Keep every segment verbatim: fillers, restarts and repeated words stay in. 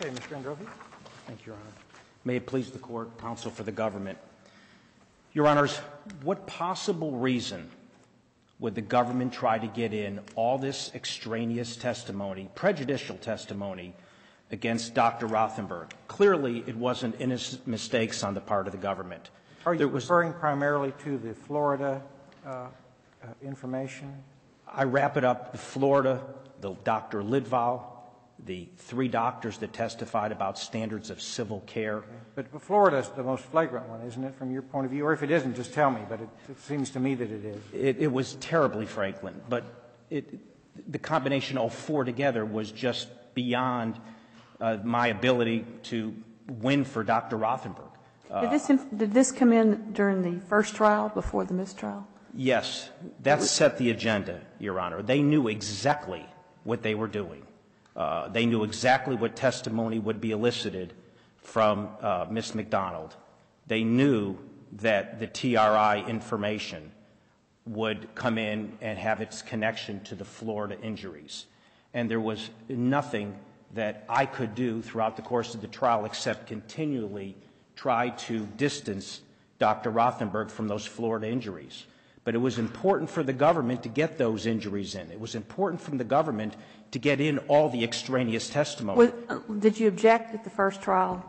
Okay, Mister Androfi. Thank you, Your Honor. May it please the Court, counsel for the government. Your Honors, what possible reason would the government try to get in all this extraneous testimony, prejudicial testimony, against Doctor Rothenberg? Clearly, it wasn't innocent mistakes on the part of the government. Are you referring primarily to the Florida uh, uh, information? I wrap it up. Florida, the Doctor Lidval, the three doctors that testified about standards of civil care. Okay. But Florida is the most flagrant one, isn't it, from your point of view? Or if it isn't, just tell me, but it, it seems to me that it is. It, it was terribly flagrant, but it, the combination of all four together was just beyond uh, my ability to win for Doctor Rothenberg. Uh, did, this, did this come in during the first trial, before the mistrial? Yes. That set the agenda, Your Honor. They knew exactly what they were doing. Uh, they knew exactly what testimony would be elicited from uh, Miz McDonald. They knew that the T R I information would come in and have its connection to the Florida injuries. And there was nothing that I could do throughout the course of the trial except continually try to distance Doctor Rothenberg from those Florida injuries. But it was important for the government to get those injuries in. It was important from the government to get in all the extraneous testimony. Was, uh, did you object at the first trial?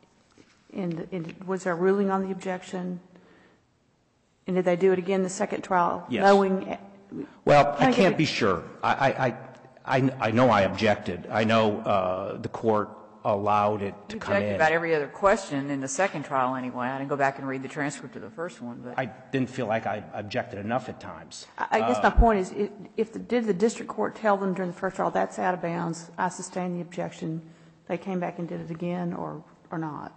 And, and was there a ruling on the objection? And did they do it again the second trial? Yes. Knowing, well, I I can't be sure. I, I, I, I know I objected. I know uh, the court allowed it to you come in. objected about every other question in the second trial anyway. I didn't go back and read the transcript of the first one. But I didn't feel like I objected enough at times. I, I guess uh, my point is, if, if the, did the district court tell them during the first trial that's out of bounds, I sustained the objection, they came back and did it again, or, or not?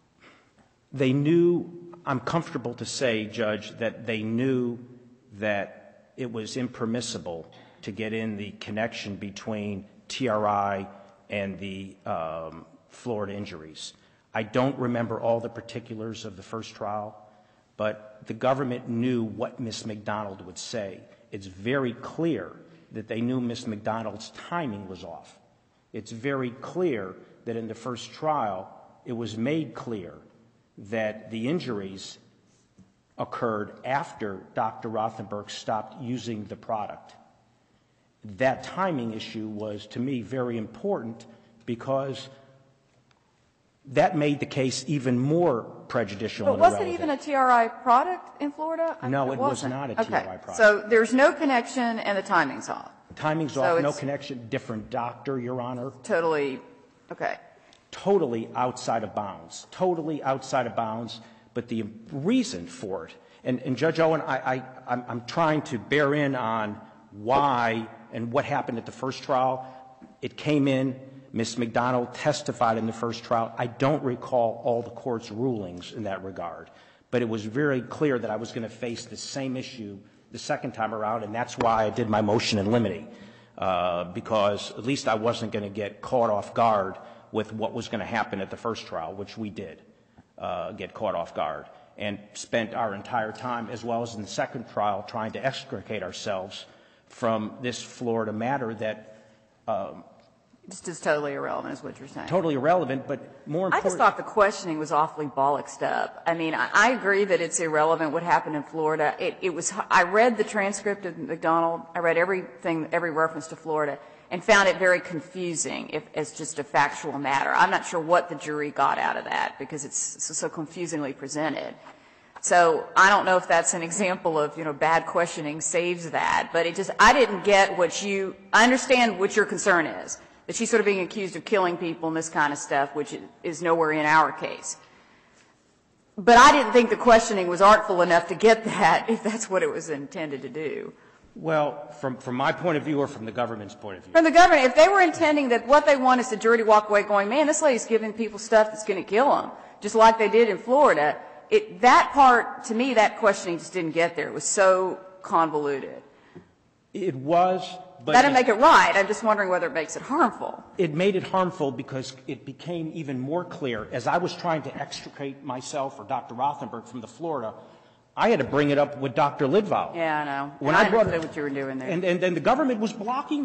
They knew, I'm comfortable to say, Judge, that they knew that it was impermissible to get in the connection between T R I and the um, Florida injuries. I don't remember all the particulars of the first trial, but the government knew what Miz McDonald would say. It's very clear that they knew Miz McDonald's timing was off. It's very clear that in the first trial, it was made clear that the injuries occurred after Doctor Rothenberg stopped using the product. That timing issue was, to me, very important because that made the case even more prejudicial But and was irrelevant. it even a T R I product in Florida? No, it, it was wasn't. not a T R I okay. product. So there's no connection and the timing's off. Timing's so off, no connection, different doctor, Your Honor. Totally, okay. Totally outside of bounds, totally outside of bounds, but the reason for it, and, and Judge Owen, I, I, I'm, I'm trying to bear in on why and what happened at the first trial. It came in, Miz McDonald testified in the first trial. I don't recall all the court's rulings in that regard, but it was very clear that I was going to face the same issue the second time around, and that's why I did my motion in limine, uh, because at least I wasn't going to get caught off guard with what was going to happen at the first trial, which we did uh, get caught off guard, and spent our entire time, as well as in the second trial, trying to extricate ourselves from this Florida matter that um, Just is totally irrelevant, is what you're saying. Totally irrelevant, but more important. I just thought the questioning was awfully bollocksed up. I mean, I, I agree that it's irrelevant what happened in Florida. It, it was. I read the transcript of McDonald. I read everything, every reference to Florida, and found it very confusing if, as just a factual matter. I'm not sure what the jury got out of that because it's so, so confusingly presented. So I don't know if that's an example of, you know, bad questioning saves that, but it just, I didn't get what you, I understand what your concern is, that she's sort of being accused of killing people and this kind of stuff, which is nowhere in our case. But I didn't think the questioning was artful enough to get that, if that's what it was intended to do. Well, from, from my point of view or from the government's point of view? From the government, if they were intending that what they want is the jury to walk away going, man, this lady's giving people stuff that's going to kill them, just like they did in Florida, it, that part, to me, that questioning just didn't get there. It was so convoluted. It was, but that didn't make it right. I'm just wondering whether it makes it harmful. It made it harmful because it became even more clear. As I was trying to extricate myself or Doctor Rothenberg from the Florida, I had to bring it up with Doctor Lidval. Yeah, I know. When I, I brought understood it, what you were doing there. And, and, and the government was blocking me.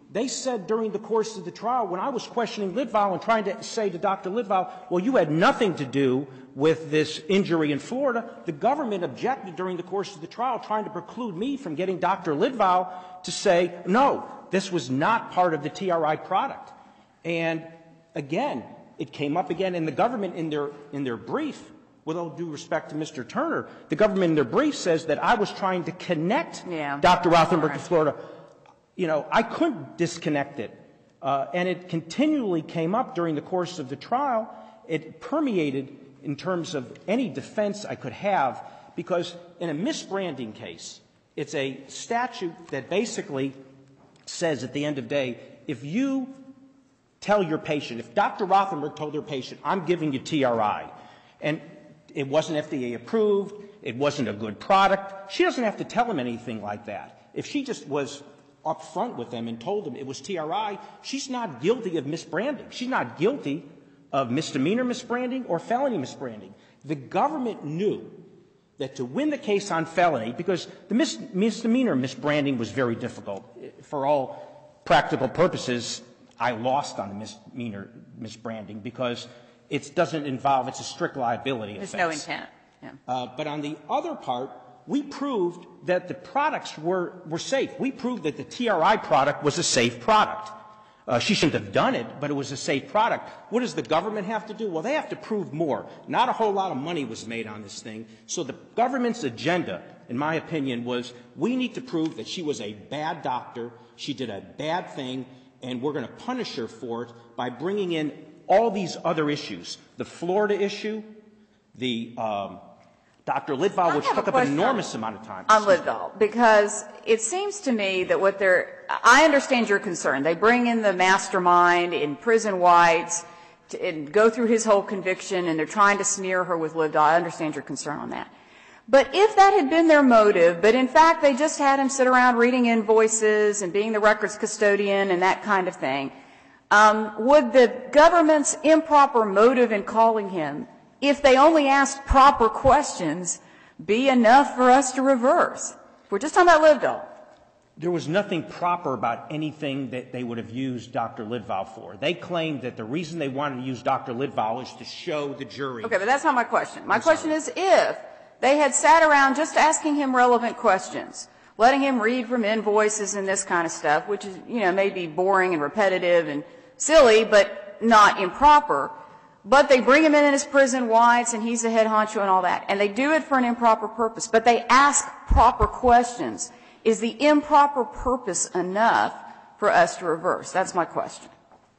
They said during the course of the trial, when I was questioning Lidval and trying to say to Doctor Lidval, well, you had nothing to do with this injury in Florida, the government objected during the course of the trial, trying to preclude me from getting Doctor Lidval to say, no, this was not part of the T R I product. And again, it came up again in the government in their, in their brief, with all due respect to Mister Turner, the government in their brief says that I was trying to connect yeah. Doctor Rothenberg to Florida. You know, I couldn't disconnect it. Uh, and it continually came up during the course of the trial. It permeated in terms of any defense I could have, because in a misbranding case, it's a statute that basically says at the end of the day, if you tell your patient, if Doctor Rothenberg told her patient, I'm giving you T R I, and it wasn't F D A approved, it wasn't a good product, she doesn't have to tell him anything like that. If she just was up front with them and told them it was T R I, she's not guilty of misbranding. She's not guilty of misdemeanor misbranding or felony misbranding. The government knew that to win the case on felony, because the mis misdemeanor misbranding was very difficult. For all practical purposes, I lost on the misdemeanor misbranding because it doesn't involve, it's a strict liability There's offense. no intent. Yeah. Uh, but on the other part, we proved that the products were, were safe. We proved that the T R I product was a safe product. Uh, she shouldn't have done it, but it was a safe product. What does the government have to do? Well, they have to prove more. Not a whole lot of money was made on this thing. So the government's agenda, in my opinion, was we need to prove that she was a bad doctor, she did a bad thing, and we're going to punish her for it by bringing in all these other issues. The Florida issue, the um, Doctor Lidval, which took up an enormous amount of time. On Lidval, because it seems to me that what they're, I understand your concern. They bring in the mastermind in prison whites to, and go through his whole conviction, and they're trying to smear her with Lidval. I understand your concern on that. But if that had been their motive, but in fact they just had him sit around reading invoices and being the records custodian and that kind of thing, um, would the government's improper motive in calling him, if they only asked proper questions, be enough for us to reverse? We're just talking about Lidval. There was nothing proper about anything that they would have used Doctor Lidval for. They claimed that the reason they wanted to use Doctor Lidval is to show the jury. Okay, but that's not my question. My question is if they had sat around just asking him relevant questions, letting him read from invoices and this kind of stuff, which is, you know, maybe boring and repetitive and silly, but not improper. But they bring him in as prison whites, and he's the head honcho and all that. And they do it for an improper purpose. But they ask proper questions. Is the improper purpose enough for us to reverse? That's my question.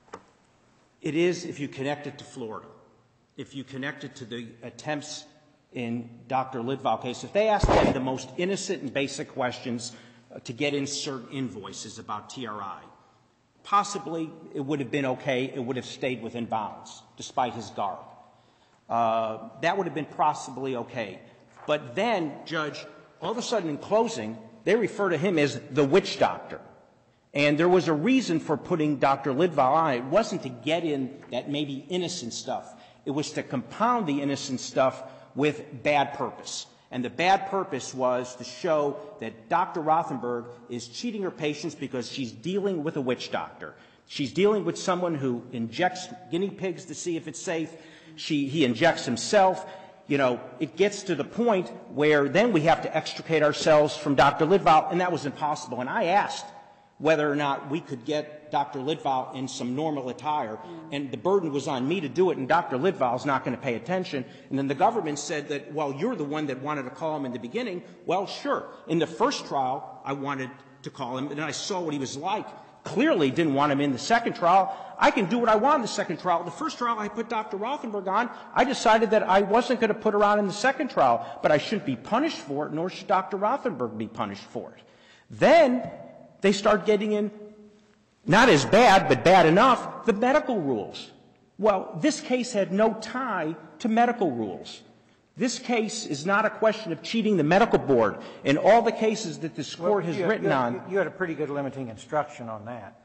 It is if you connect it to Florida. If you connect it to the attempts in Doctor Lidval case. If they asked them the most innocent and basic questions uh, to get in certain invoices about T R I, possibly it would have been okay. It would have stayed within bounds, despite his garb. Uh, that would have been possibly okay. But then, Judge, all of a sudden in closing, they refer to him as the witch doctor. And there was a reason for putting Doctor Lidval on. It wasn't to get in that maybe innocent stuff. It was to compound the innocent stuff with bad purpose. And the bad purpose was to show that Doctor Rothenberg is cheating her patients because she's dealing with a witch doctor. She's dealing with someone who injects guinea pigs to see if it's safe. She, he injects himself. You know, it gets to the point where then we have to extricate ourselves from Doctor Lidval, and that was impossible. And I asked whether or not we could get Doctor Lidval in some normal attire, and the burden was on me to do it, and Doctor Lidval's not going to pay attention. And then the government said that, well, you're the one that wanted to call him in the beginning. Well, sure. In the first trial, I wanted to call him, and I saw what he was like. Clearly didn't want him in the second trial. I can do what I want in the second trial. The first trial, I put Doctor Rothenberg on. I decided that I wasn't going to put her on in the second trial, but I shouldn't be punished for it, nor should Doctor Rothenberg be punished for it. Then they start getting in, not as bad, but bad enough, the medical rules. Well, this case had no tie to medical rules. This case is not a question of cheating the medical board. In all the cases that this Court well, has you, written you, on. You had a pretty good limiting instruction on that.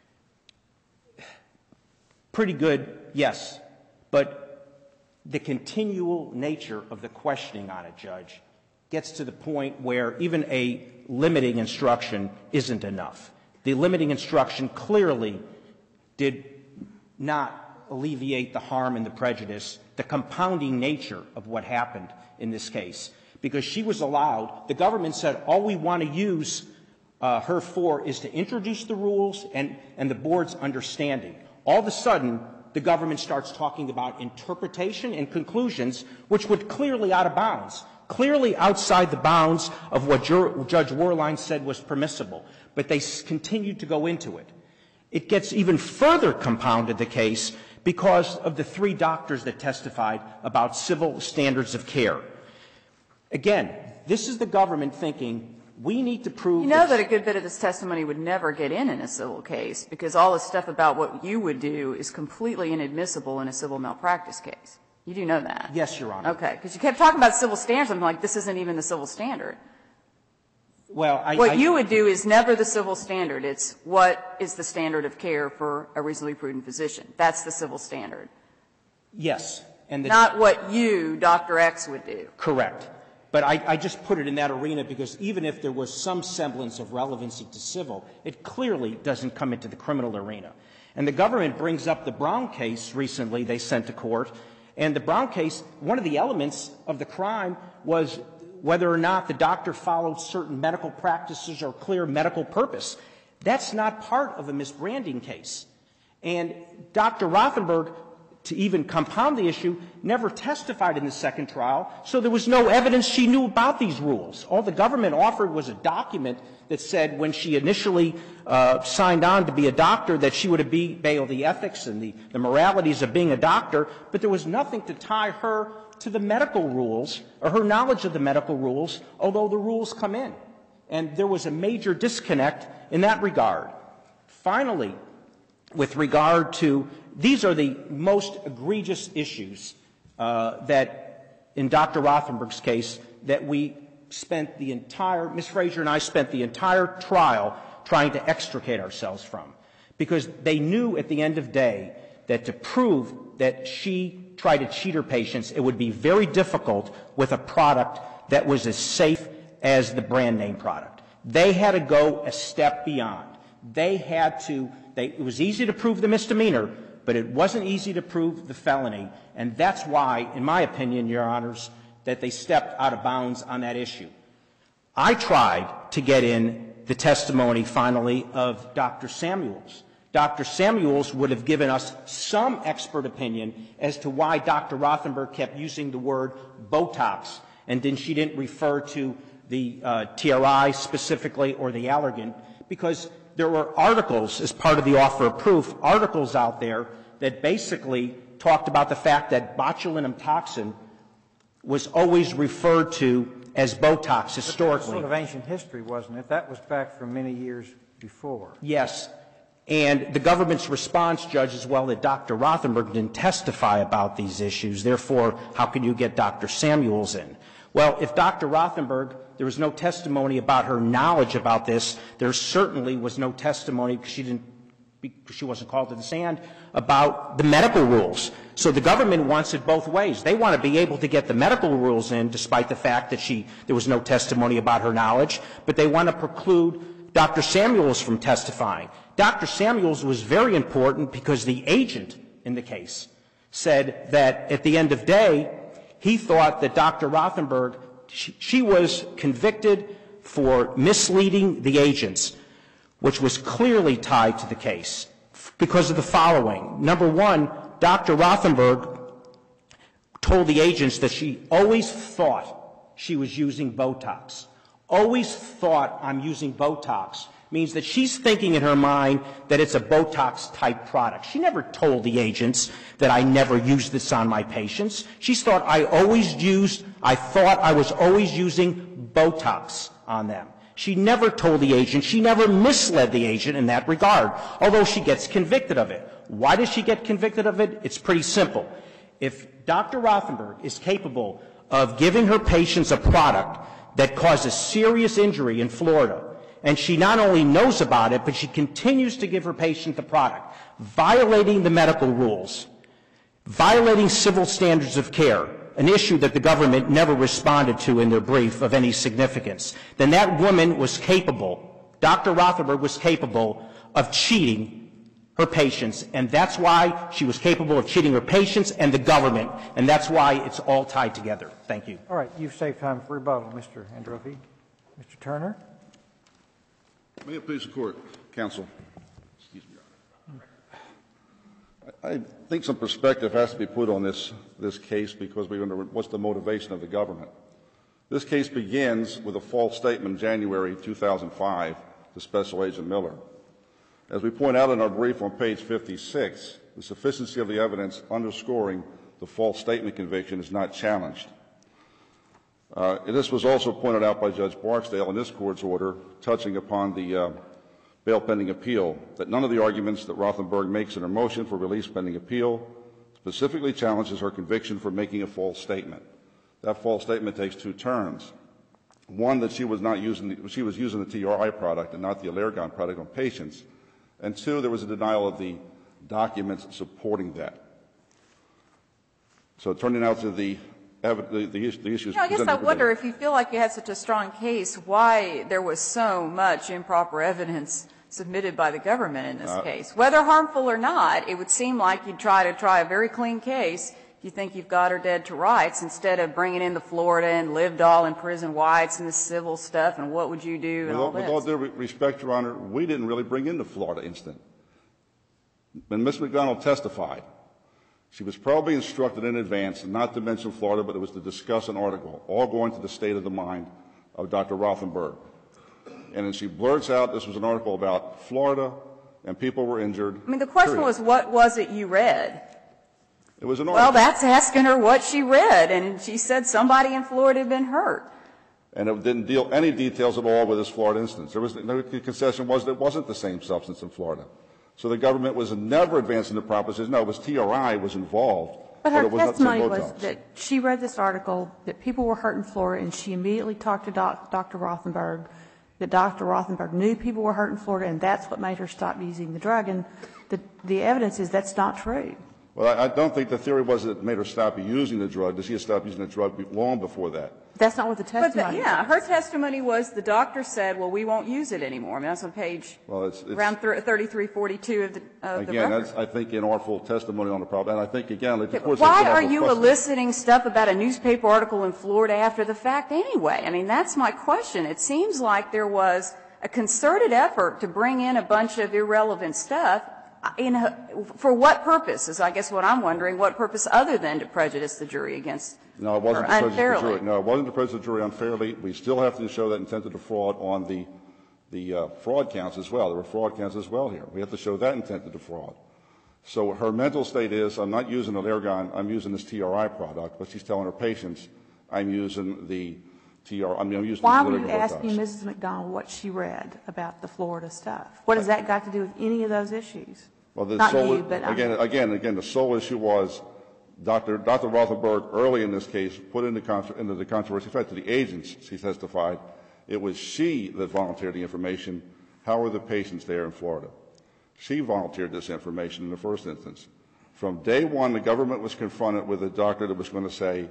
Pretty good, yes. But the continual nature of the questioning on it, Judge, gets to the point where even a limiting instruction isn't enough. The limiting instruction clearly did not alleviate the harm and the prejudice, the compounding nature of what happened in this case, because she was allowed, the government said, all we want to use uh, her for is to introduce the rules and, and the board's understanding. All of a sudden, the government starts talking about interpretation and conclusions, which were clearly out of bounds, clearly outside the bounds of what Judge Werlein said was permissible, but they continued to go into it. It gets even further compounded, the case, because of the three doctors that testified about civil standards of care. Again, this is the government thinking, we need to prove... You know that a good bit of this testimony would never get in in a civil case, because all the stuff about what you would do is completely inadmissible in a civil malpractice case. You do know that? Yes, Your Honor. Okay, because you kept talking about civil standards. I'm like, this isn't even the civil standard. Well, I... What I, you would do is never the civil standard. It's what is the standard of care for a reasonably prudent physician. That's the civil standard. Yes. And the, Not what you, Doctor X, would do. Correct. But I, I just put it in that arena because even if there was some semblance of relevancy to civil, it clearly doesn't come into the criminal arena. And the government brings up the Brown case recently they sent to court. And the Brown case, one of the elements of the crime was whether or not the doctor followed certain medical practices or clear medical purpose. That's not part of a misbranding case. And Doctor Rothenberg, to even compound the issue, never testified in the second trial, so there was no evidence she knew about these rules. All the government offered was a document that said when she initially uh, signed on to be a doctor that she would obey the ethics and the, the moralities of being a doctor, but there was nothing to tie her to the medical rules or her knowledge of the medical rules, although the rules come in. And there was a major disconnect in that regard. Finally, with regard to, these are the most egregious issues uh, that, in Doctor Rothenberg's case, that we spent the entire, Miz Frazier and I spent the entire trial trying to extricate ourselves from. Because they knew at the end of the day that to prove that she tried to cheat her patients, it would be very difficult with a product that was as safe as the brand name product. They had to go a step beyond. They had to, they, it was easy to prove the misdemeanor, but it wasn't easy to prove the felony, and that's why, in my opinion, Your Honors, that they stepped out of bounds on that issue. I tried to get in the testimony, finally, of Doctor Samuels. Doctor Samuels would have given us some expert opinion as to why Doctor Rothenberg kept using the word Botox, and then she didn't refer to the uh, T R I specifically or the Allergan, because there were articles as part of the offer of proof, articles out there that basically talked about the fact that botulinum toxin was always referred to as Botox historically. But that was sort of ancient history, wasn't it? That was back from many years before. Yes. And the government's response, Judge, as well, that Doctor Rothenberg didn't testify about these issues. Therefore, how can you get Doctor Samuels in? Well, if Doctor Rothenberg, there was no testimony about her knowledge about this, there certainly was no testimony, because she didn't, because she wasn't called to the stand, about the medical rules. So the government wants it both ways. They want to be able to get the medical rules in, despite the fact that she, there was no testimony about her knowledge, but they want to preclude Doctor Samuels from testifying. Doctor Samuels was very important because the agent in the case said that at the end of the day, he thought that Doctor Rothenberg, she, she was convicted for misleading the agents, which was clearly tied to the case because of the following. Number one, Doctor Rothenberg told the agents that she always thought she was using Botox. Always thought I'm using Botox means that she's thinking in her mind that it's a Botox-type product. She never told the agents that I never used this on my patients. She thought I always used, I thought I was always using Botox on them. She never told the agent, she never misled the agent in that regard, although she gets convicted of it. Why does she get convicted of it? It's pretty simple. If Doctor Rothenberg is capable of giving her patients a product that causes serious injury in Florida, and she not only knows about it, but she continues to give her patient the product, violating the medical rules, violating civil standards of care, an issue that the government never responded to in their brief of any significance, then that woman was capable, Doctor Rothenberg was capable of cheating her patients, and that's why she was capable of cheating her patients and the government, and that's why it's all tied together. Thank you. All right, you've saved time for rebuttal, Mister Androphy. Mister Turner? May it please the Court, Counsel. Excuse me, Your Honor. I, I think some perspective has to be put on this, this case because we wonder what's the motivation of the government. This case begins with a false statement in January two thousand five to Special Agent Miller. As we point out in our brief on page fifty-six, the sufficiency of the evidence underscoring the false statement conviction is not challenged. Uh, this was also pointed out by Judge Barksdale in this Court's order touching upon the uh, bail pending appeal, that none of the arguments that Rothenberg makes in her motion for release pending appeal specifically challenges her conviction for making a false statement. That false statement takes two turns. One, that she was not using the, she was using the T R I product and not the Allergon product on patients. And two, there was a denial of the documents supporting that. So turning now to the, the, the, the issues. You know, I guess I wonder if you feel like you had such a strong case, why there was so much improper evidence submitted by the government in this uh, case. Whether harmful or not, it would seem like you'd try to try a very clean case if you think you've got her dead to rights, instead of bringing in the Florida and lived all in prison whites and the civil stuff and what would you do and with all all, this. With all due respect, Your Honor, we didn't really bring in the Florida incident. When Miz McDonald testified, she was probably instructed in advance not to mention Florida, but it was to discuss an article, all going to the state of the mind of Doctor Rothenberg. And then she blurts out this was an article about Florida and people were injured. I mean, the question period. was, what was it you read? It was an article. Well, that's asking her what she read, and she said somebody in Florida had been hurt. And it didn't deal any details at all with this Florida instance. There was no concession was that it wasn't the same substance in Florida. So the government was never advancing the proposition. No, it was T R I was involved. But her but it was testimony not was that she read this article, that people were hurt in Florida, and she immediately talked to doc, Doctor Rothenberg, that Doctor Rothenberg knew people were hurt in Florida, and that's what made her stop using the drug. And the, the evidence is that's not true. Well, I, I don't think the theory was that it made her stop using the drug. That she had stopped using the drug long before that. That's not what the testimony But the, yeah, her testimony was the doctor said, well, we won't use it anymore. I mean, that's on page well, it's, it's, around thirty-three forty-two of the, of the again, record. that's, I think, inartful testimony on the problem. And I think, again, like, of course, why are you question. eliciting stuff about a newspaper article in Florida after the fact anyway? I mean, that's my question. It seems like there was a concerted effort to bring in a bunch of irrelevant stuff. In a, for what purpose is, I guess, what I'm wondering. What purpose other than to prejudice the jury against No, it wasn't her to prejudice unfairly? the jury. No, it wasn't to prejudice the jury unfairly. We still have to show that intent to defraud on the the uh, fraud counts as well. There were fraud counts as well here. We have to show that intent to defraud. So her mental state is, I'm not using the Allergon, I'm using this T R I product, but she's telling her patients, I'm using the T R I, I mean, I'm using Why the were you Botox. asking Missus McDonald what she read about the Florida stuff? What has that got to do with any of those issues? Well, the Not sole, you, but I again, mean- again, again, the sole issue was Doctor Doctor Rothenberg early in this case put into, contro into the controversy. In fact, to the agents, she testified, it was she that volunteered the information. How were the patients there in Florida? She volunteered this information in the first instance. From day one, the government was confronted with a doctor that was going to say,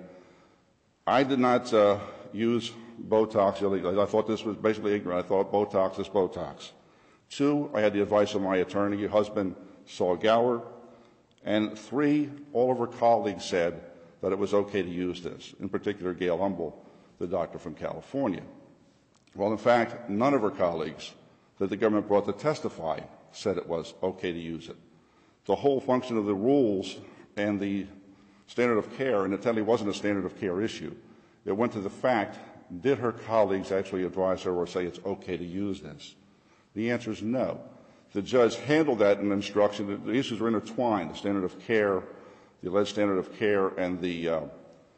I did not uh, use Botox illegally. I thought this was basically ignorant. I thought Botox is Botox. Two, I had the advice of my attorney, your husband, Saul Gower. And three, all of her colleagues said that it was okay to use this, in particular Gail Humble, the doctor from California. Well, in fact, none of her colleagues that the government brought to testify said it was okay to use it. The whole function of the rules and the standard of care, and it totally wasn't a standard of care issue. It went to the fact, did her colleagues actually advise her or say it's okay to use this? The answer is no. The judge handled that in instruction. The issues are intertwined, the standard of care, the alleged standard of care, and the uh,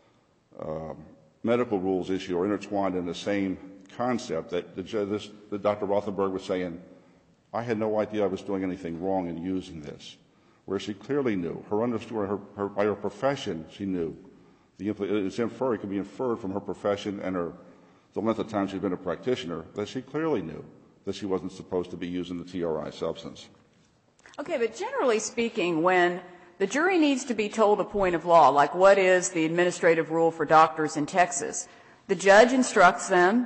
uh, medical rules issue are intertwined in the same concept that the judge, this, that Doctor Rothenberg was saying, I had no idea I was doing anything wrong in using this, where she clearly knew. Her, understood, her, her by her profession, she knew. The, it's inferred, it can be inferred from her profession and her, the length of time she's been a practitioner that she clearly knew that she wasn't supposed to be using the T R I substance. Okay, but generally speaking, when the jury needs to be told a point of law, like what is the administrative rule for doctors in Texas, the judge instructs them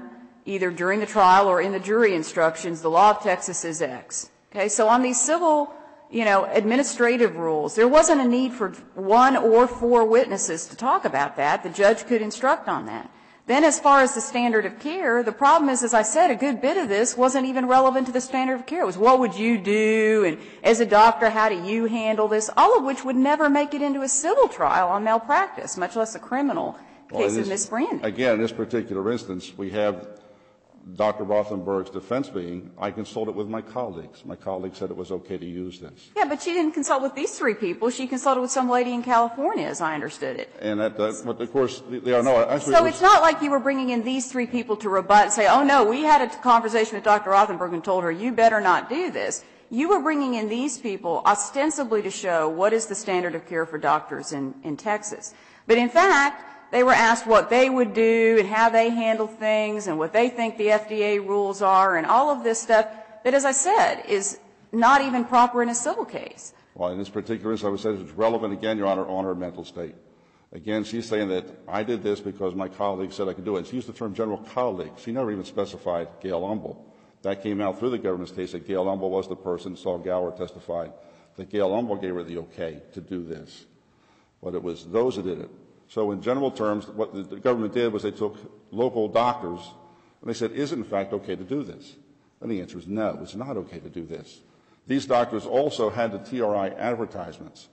either during the trial or in the jury instructions, the law of Texas is X. Okay, so on these civil, you know, administrative rules, there wasn't a need for one or four witnesses to talk about that. The judge could instruct on that. Then as far as the standard of care, the problem is, as I said, a good bit of this wasn't even relevant to the standard of care. It was what would you do, and as a doctor, how do you handle this, all of which would never make it into a civil trial on malpractice, much less a criminal Well, case in of this, misbranding. Again, in this particular instance, we have Doctor Rothenberg's defense being, I consulted with my colleagues. My colleagues said it was okay to use this. Yeah, but she didn't consult with these three people. She consulted with some lady in California, as I understood it. And that, that but of course, they are no. Actually, So it it's not like you were bringing in these three people to rebut and say, oh, no, we had a conversation with Doctor Rothenberg and told her, you better not do this. You were bringing in these people ostensibly to show what is the standard of care for doctors in, in Texas. But in fact, they were asked what they would do and how they handle things and what they think the F D A rules are and all of this stuff that, as I said, is not even proper in a civil case. Well, in this particular instance, I would say it's relevant, again, Your Honor, on her mental state. Again, she's saying that I did this because my colleagues said I could do it. And she used the term general colleague. She never even specified Gail Umbel. That came out through the government's case that Gail Umbel was the person. Saul Gower testified that Gail Umbel gave her the okay to do this. But it was those who did it. So in general terms, what the government did was they took local doctors and they said, is it in fact okay to do this? And the answer is no, it's not okay to do this. These doctors also had the T R I advertisements,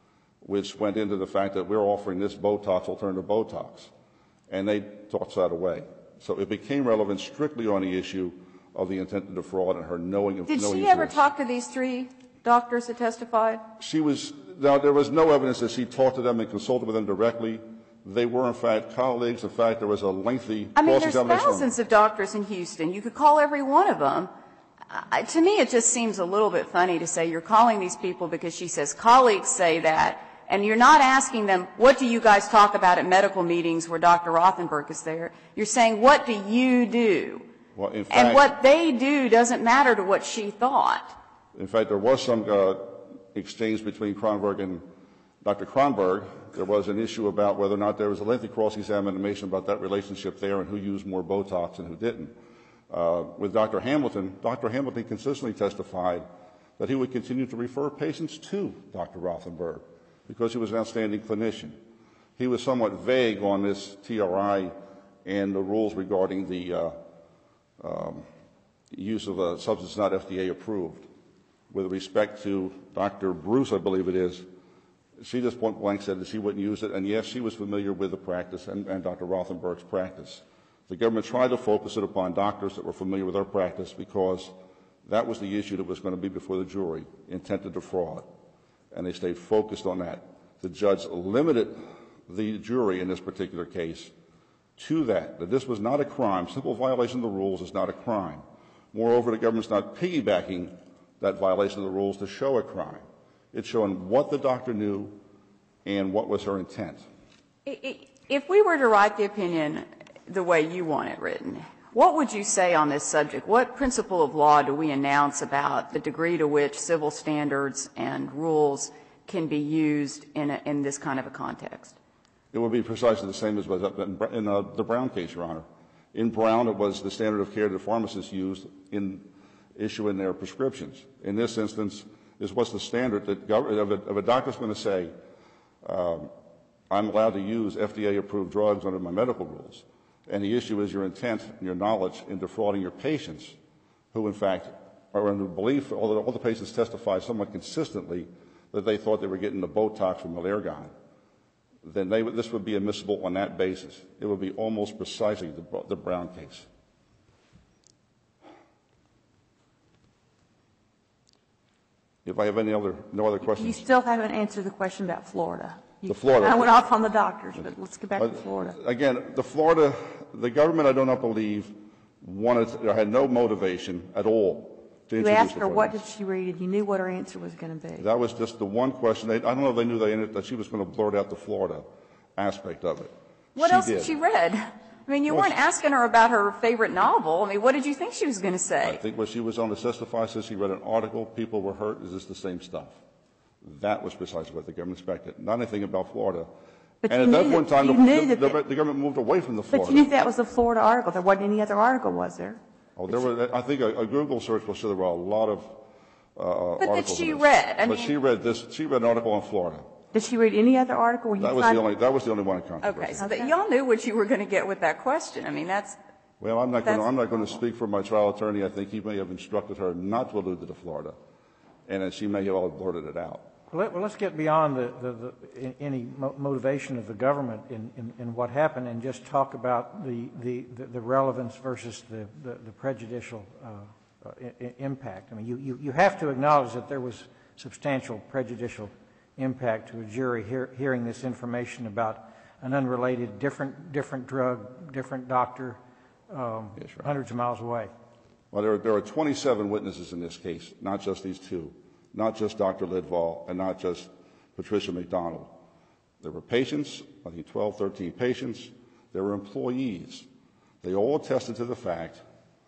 which went into the fact that we're offering this Botox, alternative Botox, and they tossed that away. So it became relevant strictly on the issue of the intent to defraud and her knowing of Did knowing she ever this. talk to these three doctors that testified? She was, now there was no evidence that she talked to them and consulted with them directly. They were, in fact, colleagues. In fact, there was a lengthy I mean, there's cross-examination. thousands of doctors in Houston. You could call every one of them. I, to me, it just seems a little bit funny to say you're calling these people because she says colleagues say that, and you're not asking them, what do you guys talk about at medical meetings where Doctor Rothenberg is there? You're saying, what do you do? Well, in fact, and what they do doesn't matter to what she thought. In fact, there was some uh, exchange between Kronberg and Doctor Kronberg. There was an issue about whether or not there was a lengthy cross-examination about that relationship there and who used more Botox and who didn't. Uh, with Doctor Hamilton, Doctor Hamilton consistently testified that he would continue to refer patients to Doctor Rothenberg because he was an outstanding clinician. He was somewhat vague on this T R I and the rules regarding the uh, um, use of a substance not F D A approved. With respect to Doctor Bruce, I believe it is, she just point blank said that she wouldn't use it, and yes, she was familiar with the practice and, and Doctor Rothenberg's practice. The government tried to focus it upon doctors that were familiar with our practice because that was the issue that was going to be before the jury, intent to defraud, and they stayed focused on that. The judge limited the jury in this particular case to that, that this was not a crime. Simple violation of the rules is not a crime. Moreover, the government's not piggybacking that violation of the rules to show a crime. It's showing what the doctor knew and what was her intent. If we were to write the opinion the way you want it written, what would you say on this subject? What principle of law do we announce about the degree to which civil standards and rules can be used in, a, in this kind of a context? It would be precisely the same as was in uh, the Brown case, Your Honor. In Brown, it was the standard of care that pharmacists used in issuing their prescriptions. In this instance, is what's the standard that gov- if a, a doctor's going to say, um, I'm allowed to use F D A-approved drugs under my medical rules, and the issue is your intent and your knowledge in defrauding your patients, who in fact are under belief, although all the patients testify somewhat consistently that they thought they were getting the Botox from Allergon, then they, this would be admissible on that basis. It would be almost precisely the, the Brown case. If I have any other, no other questions. You still haven't answered the question about Florida. You The Florida. I went off on the doctors, but let's get back to Florida. Again, the Florida, the government, I do not believe, wanted, or had no motivation at all to You introduce asked the her what Florida. did she read, and you knew what her answer was going to be. That was just the one question. They, I don't know if they knew they, that she was going to blurt out the Florida aspect of it. What she else did. had she read? I mean, you Well, weren't asking her about her favorite novel. I mean, what did you think she was going to I say? think when she was on the testify, says she read an article, people were hurt, is this the same stuff? That was precisely what the government expected. Not anything about Florida. But And you at that knew point in time, you the, knew the, that the, the government moved away from the But Florida. you knew that was the Florida article. There wasn't any other article, was there? Oh, there were, I think a, a Google search will show there were a lot of uh, But that articles. she in this. read, I but mean- she read this. She read an article on Florida. Did she read any other article? Were you That was trying- the only. That was the only one in controversy. Okay, so that y'all knew what you were going to get with that question. I mean, that's, Well, I'm not going. That's- I'm not going to speak for my trial attorney. I think he may have instructed her not to allude to the Florida, and then she may have all blurted it out. Well, let, well, let's get beyond the, the, the, in- any mo- motivation of the government in, in, in what happened and just talk about the, the, the, the relevance versus the, the, the prejudicial uh, uh, I- I- impact. I mean, you, you, you have to acknowledge that there was substantial prejudicial impact to a jury hear, hearing this information about an unrelated, different, different drug, different doctor, um, Yes, right. hundreds of miles away. Well, there are, there are twenty-seven witnesses in this case, not just these two, not just Doctor Lidval and not just Patricia McDonald. There were patients, I think twelve, thirteen patients. There were employees. They all attested to the fact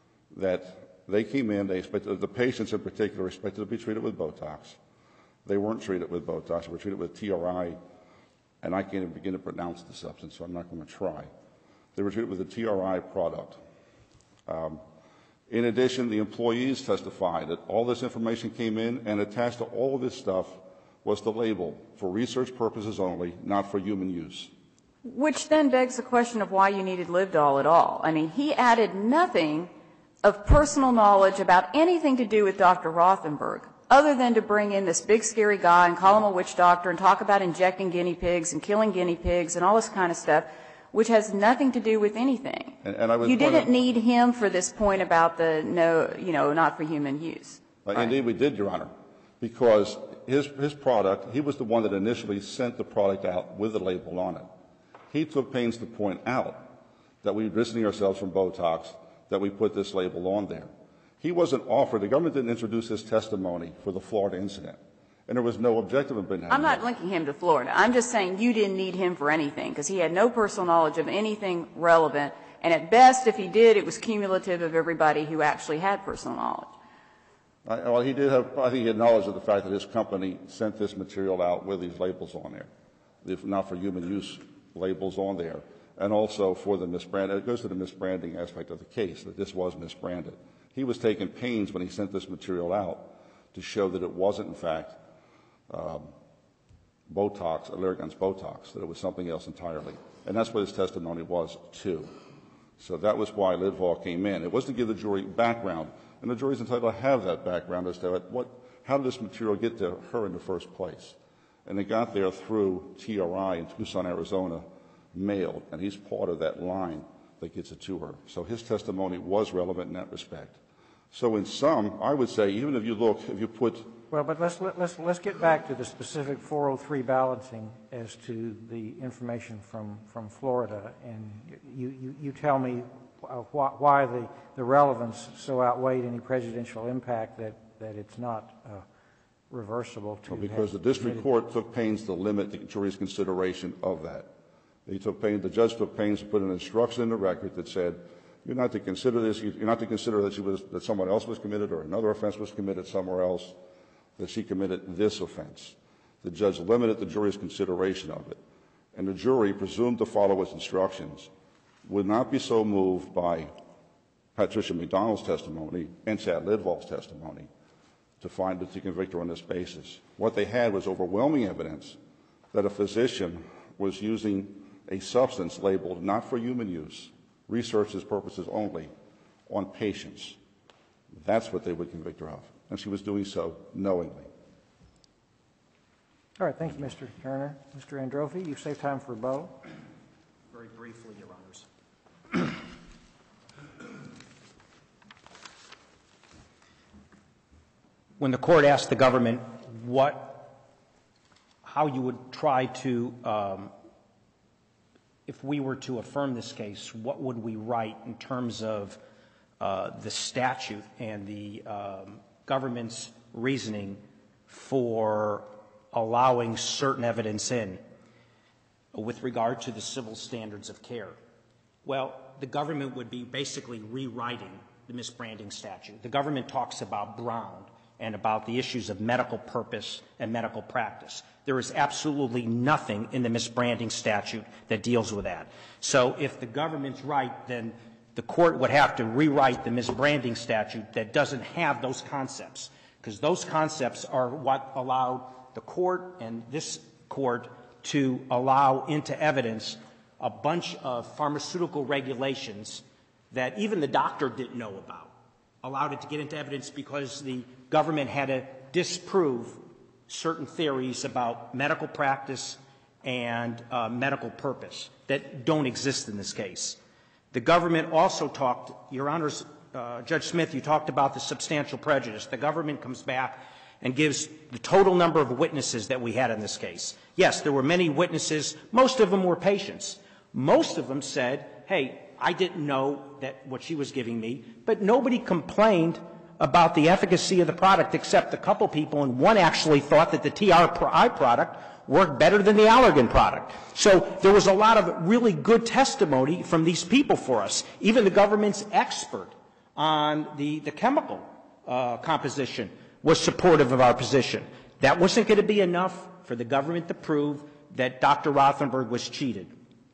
that they came in, they expected, the patients in particular expected to be treated with Botox. They weren't treated with Botox. They were treated with T R I, and I can't even begin to pronounce the substance, so I'm not going to try. They were treated with a T R I product. Um, in addition, the employees testified that all this information came in, and attached to all of this stuff was the label for research purposes only, not for human use. which then begs the question of why you needed Livedall at all. I mean, he added nothing of personal knowledge about anything to do with Doctor Rothenberg, other than to bring in this big scary guy and call him a witch doctor and talk about injecting guinea pigs and killing guinea pigs and all this kind of stuff, which has nothing to do with anything. And, and I was You pointing- didn't need him for this point about the no, you know, not for human use. Uh, Indeed, we did, Your Honor, because his, his product, he was the one that initially sent the product out with the label on it. He took pains to point out that we were distancing ourselves from Botox, that we put this label on there. He wasn't offered, the government didn't introduce his testimony for the Florida incident, and there was no objective in being had. I'm not linking him to Florida. I'm just saying you didn't need him for anything because he had no personal knowledge of anything relevant. And at best, if he did, it was cumulative of everybody who actually had personal knowledge. I, well, he did have, I think he had knowledge of the fact that his company sent this material out with these labels on there, if not for human use labels on there, and also for the misbranding. It goes to the misbranding aspect of the case, that this was misbranded. He was taking pains when he sent this material out to show that it wasn't, in fact, um, Botox, Allergan's Botox, that it was something else entirely. And that's what his testimony was, too. So that was why Lidval came in. It was to give the jury background, and the jury's entitled to have that background as to what, how did this material get to her in the first place. And it got there through T R I in Tucson, Arizona, mailed, and he's part of that line that gets it to her. So his testimony was relevant in that respect. So in sum, I would say, even if you look, if you put Well, but let's, let- let's, let's get back to the specific four oh three balancing as to the information from, from Florida. And you, you, you tell me uh, why, why the, the relevance so outweighed any prejudicial impact that, that it's not uh, reversible to Well, because the have district committed- court took pains to limit the jury's consideration of that. They took pains, the judge took pains to put an instruction in the record that said, you're not to consider this, you're not to consider that she was, that someone else was committed or another offense was committed somewhere else, that she committed this offense. The judge limited the jury's consideration of it. And the jury, presumed to follow its instructions, would not be so moved by Patricia McDonald's testimony and Chad Lidval's testimony to find that to convict her on this basis. What they had was overwhelming evidence that a physician was using a substance labeled not for human use, research purposes only, on patients. That's what they would convict her of. And she was doing so knowingly. All right, thank you, Mister Turner. Mister Androfi, you've saved time for rebuttal. Very briefly, Your Honors. When the court asked the government what, how you would try to, um, if we were to affirm this case, what would we write in terms of uh, the statute and the um, government's reasoning for allowing certain evidence in with regard to the civil standards of care? Well, the government would be basically rewriting the misbranding statute. The government talks about Brown and about the issues of medical purpose and medical practice. There is absolutely nothing in the misbranding statute that deals with that. So if the government's right, then the court would have to rewrite the misbranding statute that doesn't have those concepts, because those concepts are what allowed the court and this court to allow into evidence a bunch of pharmaceutical regulations that even the doctor didn't know about, allowed it to get into evidence because the government had to disprove certain theories about medical practice and uh, medical purpose that don't exist in this case. The government also talked, Your Honors, uh, Judge Smith, you talked about the substantial prejudice. The government comes back and gives the total number of witnesses that we had in this case. Yes, there were many witnesses. Most of them were patients. Most of them said, hey, I didn't know that what she was giving me, but nobody complained about the efficacy of the product except a couple people, and one actually thought that the T R I product worked better than the Allergan product. So there was a lot of really good testimony from these people for us. Even the government's expert on the, the chemical uh, composition was supportive of our position. That wasn't going to be enough for the government to prove that Doctor Rothenberg was cheated.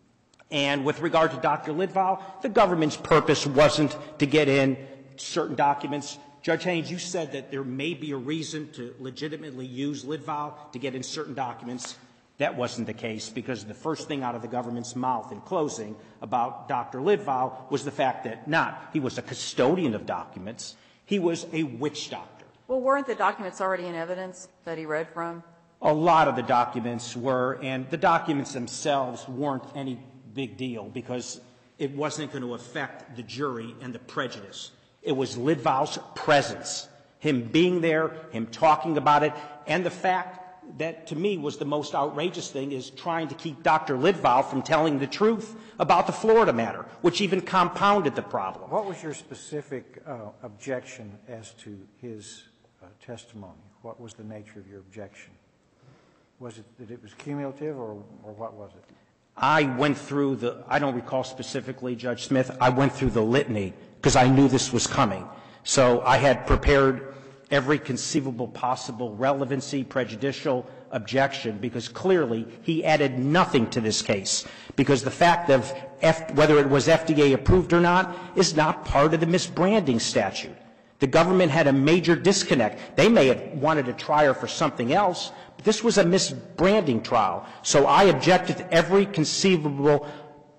And with regard to Doctor Lidval, the government's purpose wasn't to get in certain documents. Judge Haynes, you said that there may be a reason to legitimately use Lidval to get in certain documents. That wasn't the case, because the first thing out of the government's mouth in closing about Doctor Lidval was the fact that not he was a custodian of documents, he was a witch doctor. Well, weren't the documents already in evidence that he read from? A lot of the documents were, and the documents themselves weren't any big deal because it wasn't going to affect the jury and the prejudice. It was Lidval's presence, him being there, him talking about it, and the fact that to me was the most outrageous thing is trying to keep Doctor Lidval from telling the truth about the Florida matter, which even compounded the problem. What was your specific uh, objection as to his uh, testimony? What was the nature of your objection? Was it that it was cumulative, or, or what was it? I went through the, I don't recall specifically, Judge Smith, I went through the litany because I knew this was coming. So I had prepared every conceivable possible relevancy, prejudicial objection, because clearly he added nothing to this case, because the fact of F, whether it was F D A approved or not is not part of the misbranding statute. The government had a major disconnect. They may have wanted to try her for something else, but this was a misbranding trial. So I objected to every conceivable,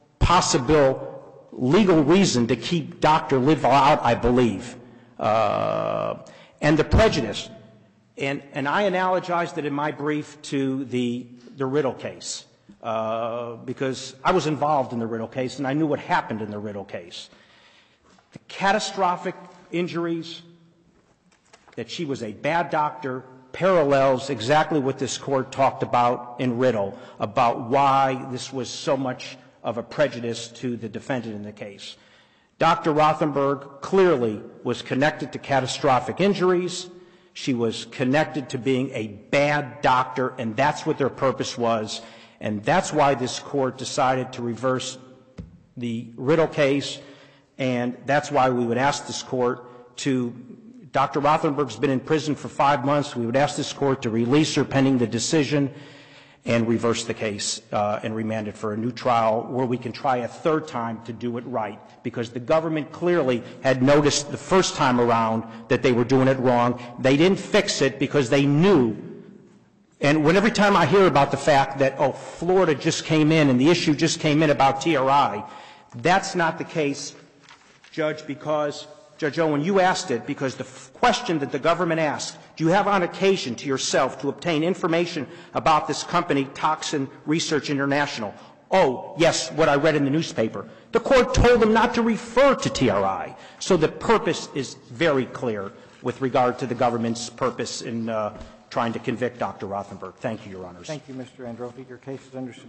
possible legal reason to keep Doctor Lidval out, I believe. Uh, and the prejudice. And, and I analogized it in my brief to the, the Riddle case, uh, because I was involved in the Riddle case and I knew what happened in the Riddle case. The catastrophic injuries, that she was a bad doctor, parallels exactly what this court talked about in Riddle, about why this was so much of a prejudice to the defendant in the case. Doctor Rothenberg clearly was connected to catastrophic injuries. She was connected to being a bad doctor, and that's what their purpose was. And that's why this court decided to reverse the Riddle case, and that's why we would ask this court to, Doctor Rothenberg's been in prison for five months. We would ask this court to release her pending the decision and reverse the case uh, and remand it for a new trial where we can try a third time to do it right, because the government clearly had noticed the first time around that they were doing it wrong. They didn't fix it because they knew. And when every time I hear about the fact that, oh, Florida just came in and the issue just came in about T R I, that's not the case, Judge, because, Judge Owen, you asked it because the f- question that the government asked, do you have on occasion to yourself to obtain information about this company, Toxin Research International? Oh, yes, what I read in the newspaper. The court told them not to refer to T R I. So the purpose is very clear with regard to the government's purpose in uh, trying to convict Doctor Rothenberg. Thank you, Your Honors. Thank you, Mister Androffi. Your case is under submission.